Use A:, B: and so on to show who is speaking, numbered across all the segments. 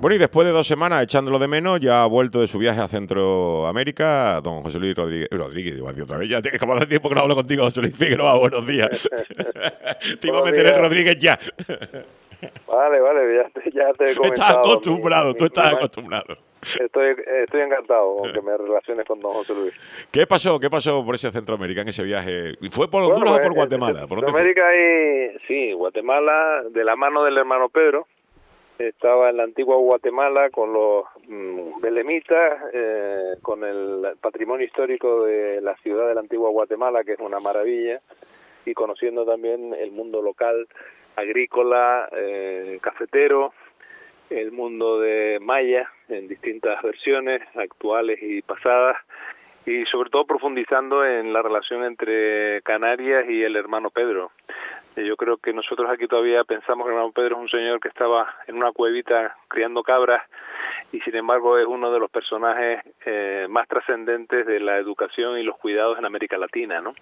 A: Bueno, y después de 2 semanas echándolo de menos, ya ha vuelto de su viaje a Centroamérica, don José Luis Rodríguez, digo, otra vez, ya es como hace tiempo que no hablo contigo, José Luis Figueroa, buenos días. Te iba a
B: Buenos
A: meter el
B: días.
A: Rodríguez ya.
B: Vale, ya te he
A: Estás
B: comentado
A: acostumbrado, tú estás acostumbrado.
B: Estoy encantado con que me relaciones con don José Luis.
A: ¿Qué pasó por ese Centroamérica en ese viaje? ¿Y fue por
B: Bueno,
A: Honduras o
B: pues
A: por
B: en
A: Guatemala? ¿Por dónde fue?
B: Centroamérica sí, Guatemala, de la mano del hermano Pedro, estaba en la antigua Guatemala con los belemitas, con el patrimonio histórico de la ciudad de la antigua Guatemala, que es una maravilla, y conociendo también el mundo local, agrícola, cafetero, el mundo de Maya en distintas versiones, actuales y pasadas, y sobre todo profundizando en la relación entre Canarias y el hermano Pedro. Yo creo que nosotros aquí todavía pensamos que el hermano Pedro es un señor que estaba en una cuevita criando cabras, y sin embargo es uno de los personajes más trascendentes de la educación y los cuidados en América Latina, ¿no?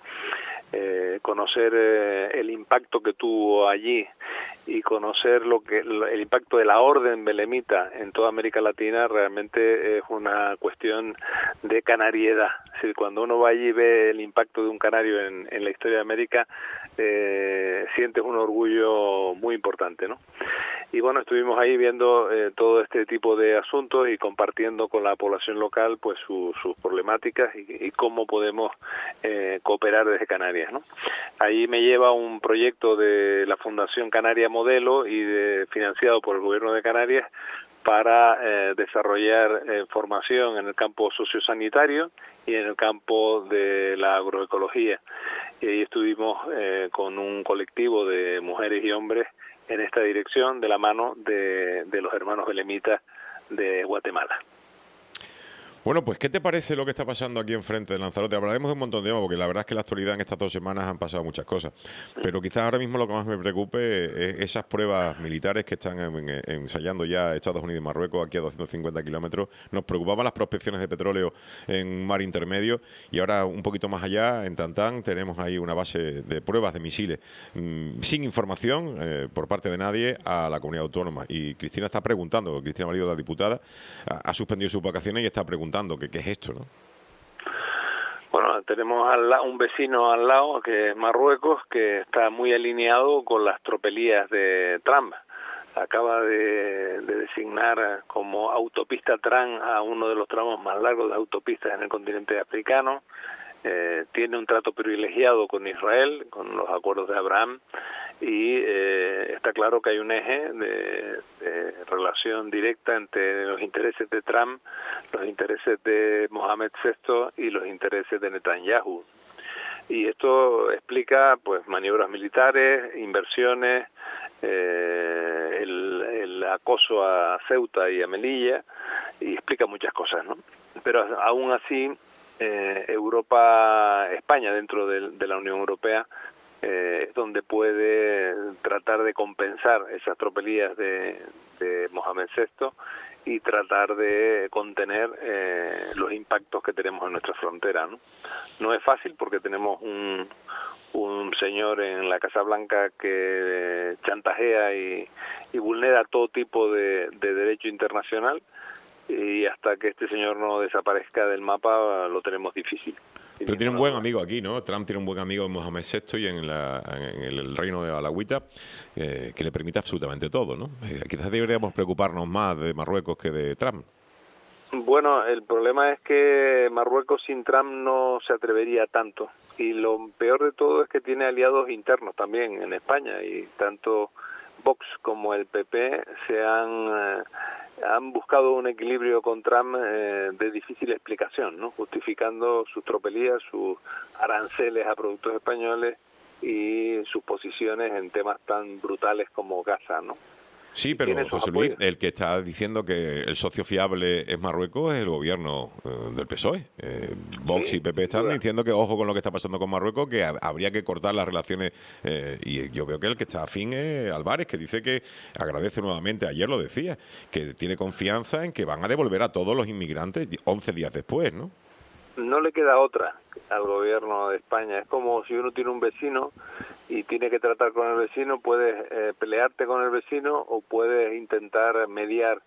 B: Conocer el impacto que tuvo allí y conocer el impacto de la orden belemita en toda América Latina realmente es una cuestión de canariedad. Es decir, cuando uno va allí y ve el impacto de un canario en la historia de América, sientes un orgullo muy importante, ¿no? Y bueno, estuvimos ahí viendo todo este tipo de asuntos y compartiendo con la población local pues sus problemáticas y cómo podemos cooperar desde Canarias, ¿no? Ahí me lleva un proyecto de la Fundación Canaria Modelo financiado por el Gobierno de Canarias para desarrollar formación en el campo sociosanitario y en el campo de la agroecología. Y ahí estuvimos con un colectivo de mujeres y hombres en esta dirección de la mano de los hermanos belemitas de Guatemala.
A: Bueno, pues, ¿qué te parece lo que está pasando aquí enfrente de Lanzarote? Hablaremos de un montón de temas, porque la verdad es que en la actualidad en estas 2 semanas han pasado muchas cosas. Pero quizás ahora mismo lo que más me preocupe es esas pruebas militares que están ensayando ya Estados Unidos y Marruecos aquí a 250 kilómetros. Nos preocupaban las prospecciones de petróleo en mar intermedio, y ahora un poquito más allá, en Tantán, tenemos ahí una base de pruebas de misiles sin información por parte de nadie a la comunidad autónoma. Y Cristina está preguntando, Cristina Marido, la diputada, ha suspendido sus vacaciones y está preguntando qué es esto, ¿no?
B: Bueno, tenemos un vecino al lado, que es Marruecos, que está muy alineado con las tropelías de Trump. Acaba de designar como autopista Trump a uno de los tramos más largos de autopistas en el continente africano. Tiene un trato privilegiado con Israel, con los acuerdos de Abraham, y está claro que hay un eje de relación directa entre los intereses de Trump, los intereses de Mohamed VI y los intereses de Netanyahu. Y esto explica pues maniobras militares, inversiones, el acoso a Ceuta y a Melilla, y explica muchas cosas, ¿no? Pero aún así España dentro de la Unión Europea es donde puede tratar de compensar esas tropelías de Mohamed VI y tratar de contener los impactos que tenemos en nuestra frontera, ¿no? No es fácil porque tenemos un señor en la Casa Blanca que chantajea y vulnera todo tipo de derecho internacional, y hasta que este señor no desaparezca del mapa lo tenemos difícil.
A: Pero tiene un buen amigo aquí, ¿no? Trump tiene un buen amigo en Mohamed VI y en el reino de Alawita, que le permite absolutamente todo, ¿no? Quizás deberíamos preocuparnos más de Marruecos que de Trump.
B: Bueno, el problema es que Marruecos sin Trump no se atrevería tanto, y lo peor de todo es que tiene aliados internos también en España, y tanto Vox como el PP han buscado un equilibrio con Trump de difícil explicación, ¿no? Justificando sus tropelías, sus aranceles a productos españoles y sus posiciones en temas tan brutales como Gaza, ¿no?
A: Sí, pero José Luis, el que está diciendo que el socio fiable es Marruecos es el gobierno del PSOE. Vox y PP están diciendo que ojo con lo que está pasando con Marruecos, que habría que cortar las relaciones. Y yo veo que el que está afín es Álvarez, que dice que agradece nuevamente, ayer lo decía, que tiene confianza en que van a devolver a todos los inmigrantes 11 días después, ¿no?
B: No le queda otra al gobierno de España. Es como si uno tiene un vecino y tiene que tratar con el vecino, puedes pelearte con el vecino o puedes intentar mediar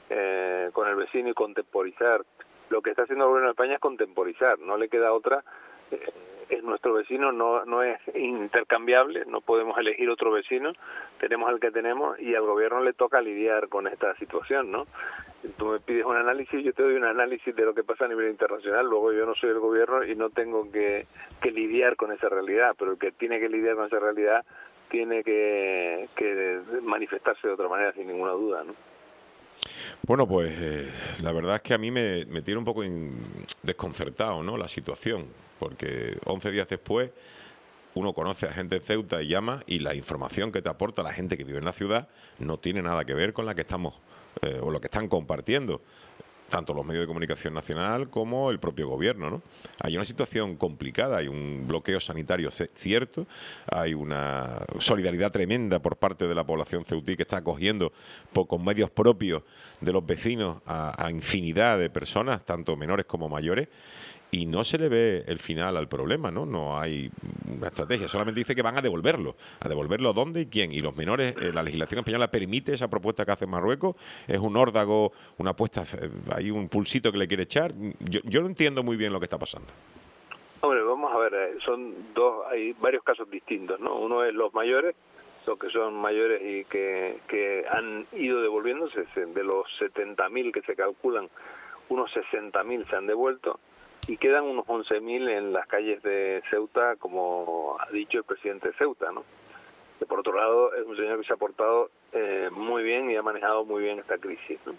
B: con el vecino y contemporizar. Lo que está haciendo el gobierno de España es contemporizar, no le queda otra. Es nuestro vecino, no es intercambiable, no podemos elegir otro vecino, tenemos el que tenemos y al gobierno le toca lidiar con esta situación, ¿no? Tú me pides un análisis, yo te doy un análisis de lo que pasa a nivel internacional, luego yo no soy el gobierno y no tengo que lidiar con esa realidad, pero el que tiene que lidiar con esa realidad tiene que manifestarse de otra manera, sin ninguna duda, ¿no?
A: Bueno, pues la verdad es que a mí me tiene un poco desconcertado, ¿no?, la situación, porque 11 días después uno conoce a gente en Ceuta y llama y la información que te aporta la gente que vive en la ciudad no tiene nada que ver con la que estamos o lo que están compartiendo tanto los medios de comunicación nacional como el propio gobierno, ¿no? Hay una situación complicada, hay un bloqueo sanitario cierto, hay una solidaridad tremenda por parte de la población ceutí que está acogiendo con medios propios de los vecinos a infinidad de personas, tanto menores como mayores, y no se le ve el final al problema, ¿no? No hay una estrategia, solamente dice que van a devolverlo. ¿A devolverlo dónde y quién? Y los menores, la legislación española permite esa propuesta que hace Marruecos, es un órdago, una apuesta, hay un pulsito que le quiere echar. Yo no entiendo muy bien lo que está pasando.
B: Hombre, vamos a ver, hay varios casos distintos, ¿no? Uno es los mayores, los que son mayores y que han ido devolviéndose, de los 70.000 que se calculan, unos 60.000 se han devuelto, y quedan unos 11.000 en las calles de Ceuta, como ha dicho el presidente de Ceuta, ¿no? Que por otro lado es un señor que se ha portado muy bien y ha manejado muy bien esta crisis, ¿no?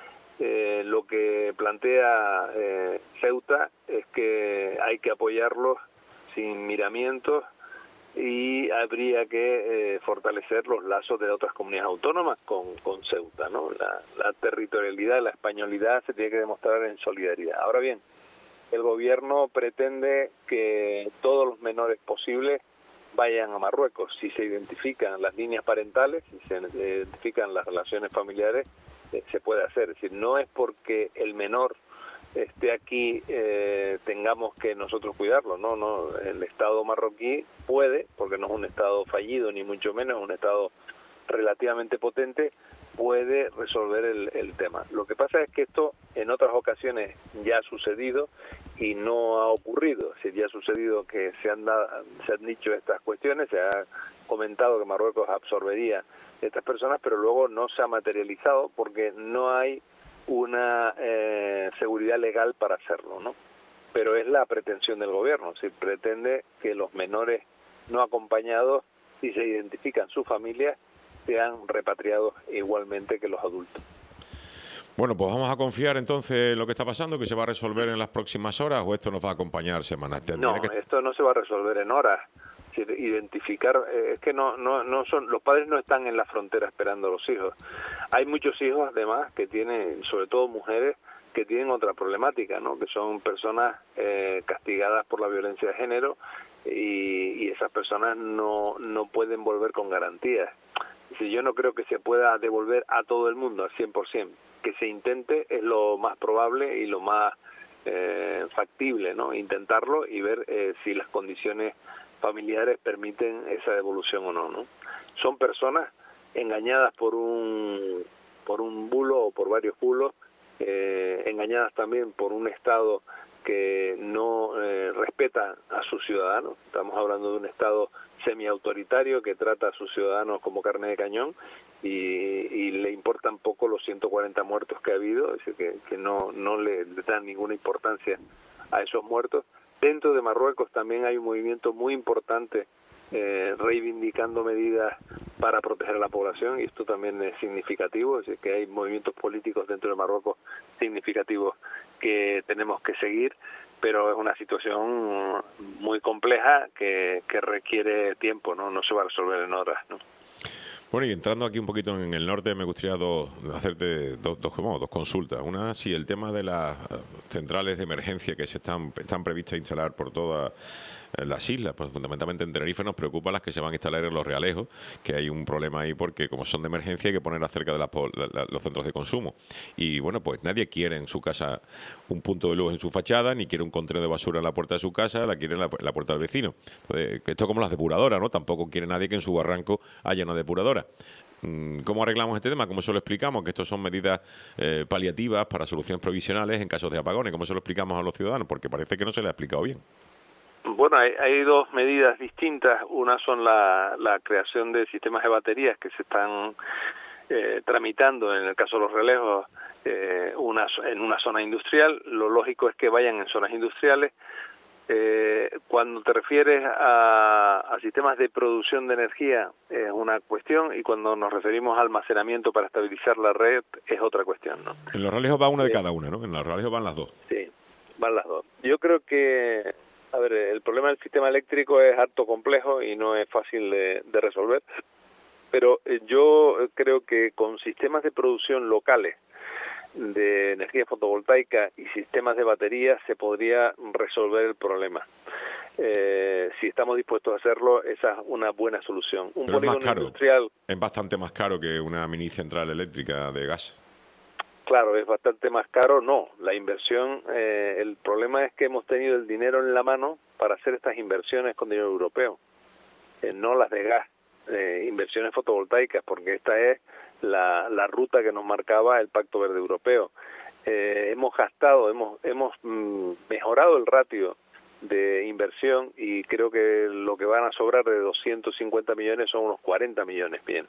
B: Lo que plantea Ceuta es que hay que apoyarlos sin miramientos y habría que fortalecer los lazos de otras comunidades autónomas con Ceuta, ¿no? La territorialidad, la españolidad se tiene que demostrar en solidaridad. Ahora bien, el gobierno pretende que todos los menores posibles vayan a Marruecos. Si se identifican las líneas parentales, si se identifican las relaciones familiares, se puede hacer. Es decir, no es porque el menor esté aquí tengamos que nosotros cuidarlo, no, el Estado marroquí puede, porque no es un Estado fallido ni mucho menos, es un Estado relativamente potente, puede resolver el tema. Lo que pasa es que esto en otras ocasiones ya ha sucedido y no ha ocurrido. Es decir, ya ha sucedido que se han dicho estas cuestiones, se ha comentado que Marruecos absorbería estas personas, pero luego no se ha materializado porque no hay una seguridad legal para hacerlo, ¿no? Pero es la pretensión del gobierno, si pretende que los menores no acompañados, si se identifican sus familias, sean repatriados igualmente que los adultos.
A: Bueno, pues vamos a confiar entonces en lo que está pasando, que se va a resolver en las próximas horas, o esto nos va a acompañar semanas.
B: No, esto no se va a resolver en horas. Identificar, es que no son, los padres no están en la frontera esperando a los hijos. Hay muchos hijos además que tienen, sobre todo mujeres, que tienen otra problemática, ¿no? Que son personas castigadas por la violencia de género y esas personas no pueden volver con garantías. Si yo no creo que se pueda devolver a todo el mundo al 100%, que se intente es lo más probable y lo más factible, ¿no? Intentarlo y ver si las condiciones familiares permiten esa devolución o no. Son personas engañadas por un bulo o por varios bulos, engañadas también por un Estado que no respeta a sus ciudadanos. Estamos hablando de un Estado semiautoritario que trata a sus ciudadanos como carne de cañón y le importan poco los 140 muertos que ha habido, es decir, que no le dan ninguna importancia a esos muertos. Dentro de Marruecos también hay un movimiento muy importante reivindicando medidas para proteger a la población, y esto también es significativo, es decir, que hay movimientos políticos dentro de Marruecos significativos que tenemos que seguir, pero es una situación muy compleja que requiere tiempo, no se va a resolver en horas, ¿no?
A: Bueno, y entrando aquí un poquito en el norte, me gustaría hacerte dos consultas. Una, si el tema de las centrales de emergencia que están previstas instalar por todas las islas, pues fundamentalmente en Tenerife, nos preocupa las que se van a instalar en Los Realejos, que hay un problema ahí porque como son de emergencia hay que ponerlas cerca de los centros de consumo. Y bueno, pues nadie quiere en su casa un punto de luz en su fachada, ni quiere un contenedor de basura en la puerta de su casa, la quiere en la puerta del vecino. Entonces, esto es como las depuradoras, ¿no? Tampoco quiere nadie que en su barranco haya una depuradora. ¿Cómo arreglamos este tema? ¿Cómo se lo explicamos? Que estos son medidas paliativas para soluciones provisionales en casos de apagones. ¿Cómo se lo explicamos a los ciudadanos? Porque parece que no se le ha explicado bien.
B: Bueno, hay dos medidas distintas. Una son la creación de sistemas de baterías que se están tramitando, en el caso de los relevos, en una zona industrial. Lo lógico es que vayan en zonas industriales. Cuando te refieres a sistemas de producción de energía es una cuestión, y cuando nos referimos a almacenamiento para estabilizar la red es otra cuestión, ¿no?
A: En los relevos va una de cada una, ¿no? En los relevos van las dos.
B: Sí, van las dos. Yo creo que, a ver, el problema del sistema eléctrico es harto complejo y no es fácil de resolver, pero yo creo que con sistemas de producción locales de energía fotovoltaica y sistemas de baterías se podría resolver el problema. Si estamos dispuestos a hacerlo, esa es una buena solución. Un
A: Pero es más
B: polígono
A: caro,
B: industrial,
A: es bastante más caro que una mini central eléctrica de gas.
B: claro, es bastante más caro. No, la inversión, el problema es que hemos tenido el dinero en la mano para hacer estas inversiones con dinero europeo, no las de gas, inversiones fotovoltaicas, porque esta es la ruta que nos marcaba el Pacto Verde Europeo. Hemos gastado, hemos mejorado el ratio de inversión, y creo que lo que van a sobrar de 250 millones son unos 40 millones. Bien,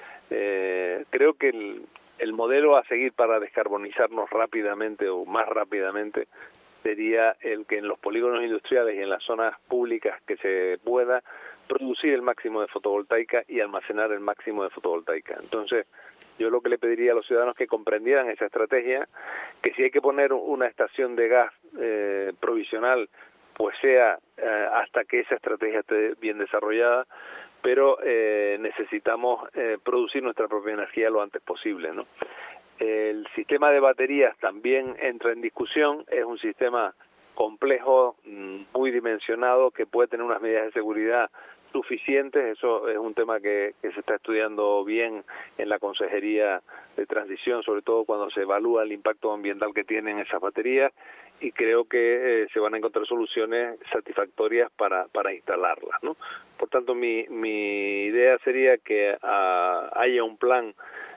B: creo que el modelo a seguir para descarbonizarnos rápidamente o más rápidamente sería el que en los polígonos industriales y en las zonas públicas que se pueda producir el máximo de fotovoltaica y almacenar el máximo de fotovoltaica. Entonces, yo lo que le pediría a los ciudadanos es que comprendieran esa estrategia, que si hay que poner una estación de gas provisional, pues sea hasta que esa estrategia esté bien desarrollada, pero necesitamos producir nuestra propia energía lo antes posible, ¿no? El sistema de baterías también entra en discusión. Es un sistema complejo, muy dimensionado, que puede tener unas medidas de seguridad suficientes. Eso es un tema que se está estudiando bien en la Consejería de Transición, sobre todo cuando se evalúa el impacto ambiental que tienen esas baterías, y creo que se van a encontrar soluciones satisfactorias para instalarlas, ¿no? Por tanto, mi idea sería que haya un plan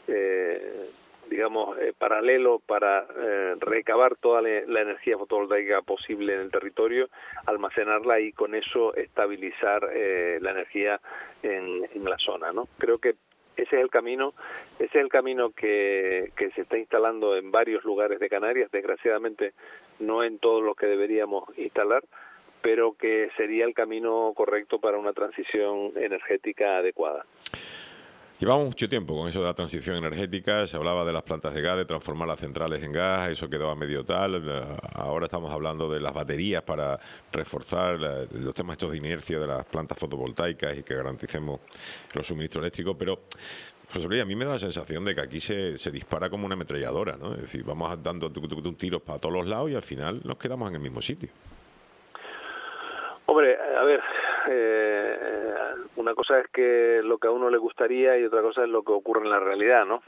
B: paralelo para recabar toda la energía fotovoltaica posible en el territorio, almacenarla y con eso estabilizar la energía en la zona, ¿no? Creo que ese es el camino que se está instalando en varios lugares de Canarias, desgraciadamente no en todos los que deberíamos instalar, pero que sería el camino correcto para una transición energética adecuada.
A: Llevamos mucho tiempo con eso de la transición energética. Se hablaba de las plantas de gas, de transformar las centrales en gas, eso quedó a medio tal. Ahora estamos hablando de las baterías para reforzar los temas estos de inercia de las plantas fotovoltaicas y que garanticemos los suministros eléctricos. Pero, José Luis, a mí me da la sensación de que aquí se dispara como una ametralladora, ¿no? Es decir, vamos dando tiros para todos los lados y al final nos quedamos en el mismo sitio.
B: Hombre, a ver, una cosa es que lo que a uno le gustaría y otra cosa es lo que ocurre en la realidad, ¿no?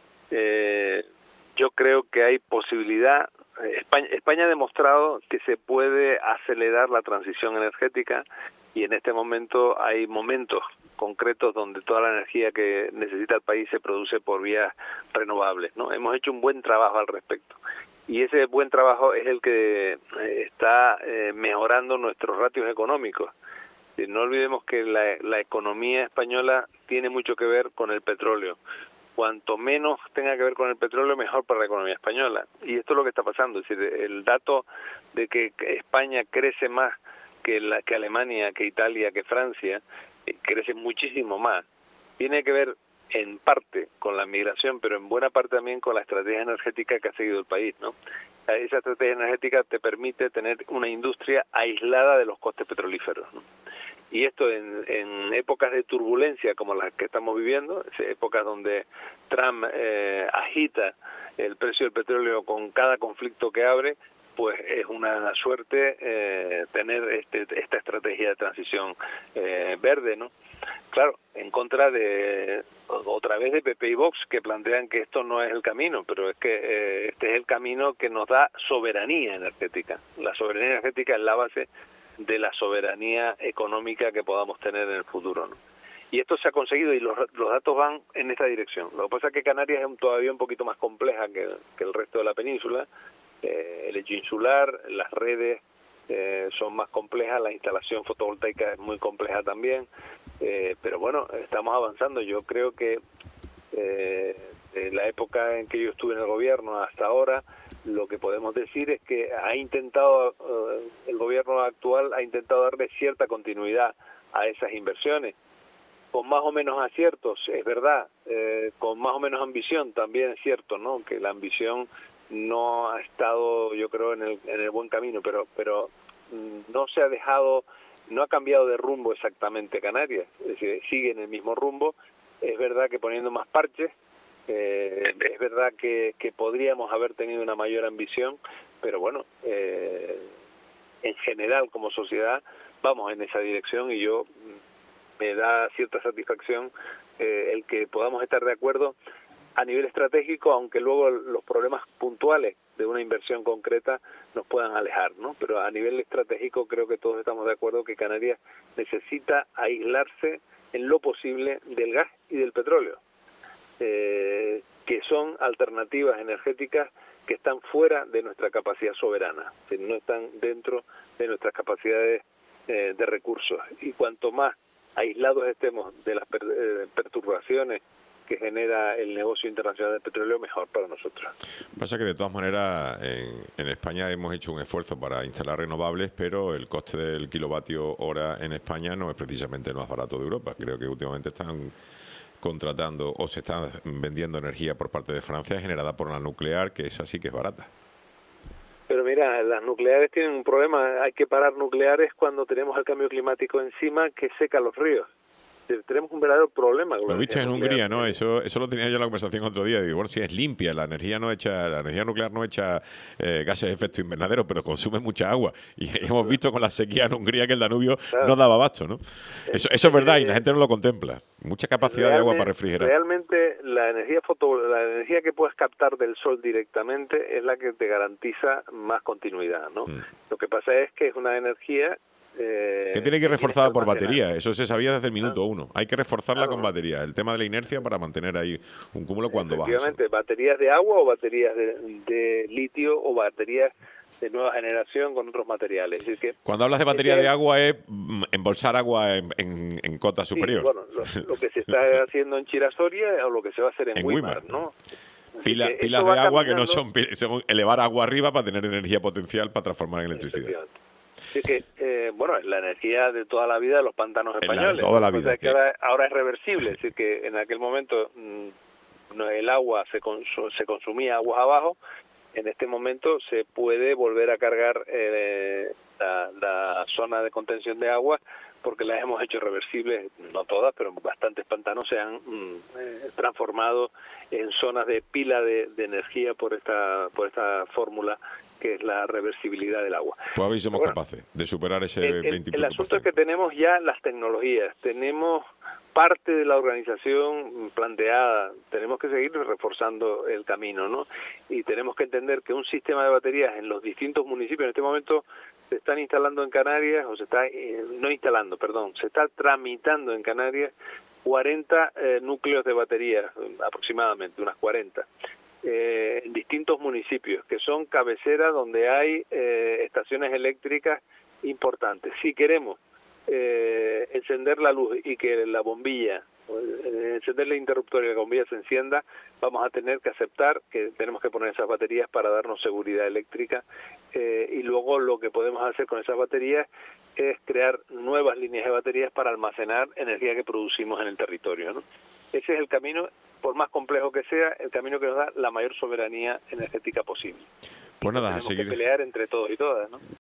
B: Yo creo que hay posibilidad. España ha demostrado que se puede acelerar la transición energética, y en este momento hay momentos concretos donde toda la energía que necesita el país se produce por vías renovables, ¿no? Hemos hecho un buen trabajo al respecto. Y ese buen trabajo es el que está mejorando nuestros ratios económicos. No olvidemos que la economía española tiene mucho que ver con el petróleo. Cuanto menos tenga que ver con el petróleo, mejor para la economía española. Y esto es lo que está pasando. Es decir, el dato de que España crece más que Alemania, que Italia, que Francia, crece muchísimo más, tiene que ver en parte con la migración, pero en buena parte también con la estrategia energética que ha seguido el país, ¿no? Esa estrategia energética te permite tener una industria aislada de los costes petrolíferos, ¿no? Y esto en épocas de turbulencia como las que estamos viviendo, épocas donde Trump agita el precio del petróleo con cada conflicto que abre, pues es una suerte tener esta estrategia de transición verde, ¿no? Claro, en contra de, otra vez, de PP y Vox, que plantean que esto no es el camino, pero es que este es el camino que nos da soberanía energética. La soberanía energética es la base de la soberanía económica que podamos tener en el futuro, ¿no? Y esto se ha conseguido y los datos van en esta dirección. Lo que pasa es que Canarias es todavía un poquito más compleja que el resto de la península. El hecho insular, las redes son más complejas, la instalación fotovoltaica es muy compleja también, pero bueno, estamos avanzando. Yo creo que de la época en que yo estuve en el gobierno hasta ahora, lo que podemos decir es que el gobierno actual ha intentado darle cierta continuidad a esas inversiones, con más o menos aciertos, es verdad, con más o menos ambición, también es cierto, ¿no? Que la ambición no ha estado, yo creo, en el buen camino, pero no se ha dejado, no ha cambiado de rumbo exactamente Canarias, es decir, sigue en el mismo rumbo. Es verdad que poniendo más parches, es verdad que podríamos haber tenido una mayor ambición, pero bueno, en general como sociedad vamos en esa dirección y yo me da cierta satisfacción el que podamos estar de acuerdo a nivel estratégico, aunque luego los problemas puntuales de una inversión concreta nos puedan alejar, ¿no? Pero a nivel estratégico creo que todos estamos de acuerdo que Canarias necesita aislarse en lo posible del gas y del petróleo, que son alternativas energéticas que están fuera de nuestra capacidad soberana, que no están dentro de nuestras capacidades de recursos. Y cuanto más aislados estemos de las perturbaciones que genera el negocio internacional del petróleo, mejor para nosotros.
A: Pasa que de todas maneras en España hemos hecho un esfuerzo para instalar renovables, pero el coste del kilovatio hora en España no es precisamente el más barato de Europa. Creo que últimamente están contratando o se están vendiendo energía por parte de Francia generada por la nuclear, que esa sí que es barata.
B: Pero mira, las nucleares tienen un problema. Hay que parar nucleares cuando tenemos el cambio climático encima que seca los ríos. Tenemos un verdadero problema.
A: Lo viste en Hungría, ¿no? Eso lo tenía yo en la conversación otro día. Digo, bueno, si es limpia, la energía nuclear no echa gases de efecto invernadero, pero consume mucha agua. Y hemos visto con la sequía en Hungría que el Danubio no daba abasto, ¿no? Eso es verdad y la gente no lo contempla. Mucha capacidad de agua para refrigerar.
B: Realmente la energía que puedes captar del sol directamente es la que te garantiza más continuidad, ¿no? Lo que pasa es que es una energía
A: que tiene que ir reforzada por batería. Eso se sabía desde el minuto uno. Hay que reforzarla con batería. El tema de la inercia para mantener ahí un cúmulo cuando baja.
B: Efectivamente, baterías de agua o baterías de litio o baterías de nueva generación con otros materiales. Es decir, que
A: cuando hablas de batería de agua es embolsar agua en cota superior.
B: Bueno, lo que se está haciendo en Chirasoria o lo que se va a hacer en Güímar, ¿no?
A: Pilas de agua que no son elevar agua arriba para tener energía potencial para transformar en electricidad.
B: Así que, la energía de toda la vida de los pantanos españoles.
A: De toda la vida.
B: O sea, que ahora es reversible, es decir, que en aquel momento el agua se consumía aguas abajo, en este momento se puede volver a cargar la zona de contención de agua porque las hemos hecho reversibles, no todas, pero bastantes pantanos se han transformado en zonas de pila de energía por esta fórmula que es la reversibilidad del agua.
A: Pues hoy somos capaces de superar ese 20%.
B: El asunto es que tenemos ya las tecnologías, tenemos parte de la organización planteada, tenemos que seguir reforzando el camino, ¿no? Y tenemos que entender que un sistema de baterías en los distintos municipios, en este momento se están instalando en Canarias, o se está, se está tramitando en Canarias 40 núcleos de baterías, aproximadamente, unas 40. En distintos municipios, que son cabeceras donde hay estaciones eléctricas importantes. Si queremos encender la luz y que la bombilla, encender el interruptor y la bombilla se encienda, vamos a tener que aceptar que tenemos que poner esas baterías para darnos seguridad eléctrica, y luego lo que podemos hacer con esas baterías es crear nuevas líneas de baterías para almacenar energía que producimos en el territorio, ¿no? Ese es el camino, por más complejo que sea, el camino que nos da la mayor soberanía energética posible.
A: Pues nada,
B: tenemos que pelear entre todos y todas, ¿no?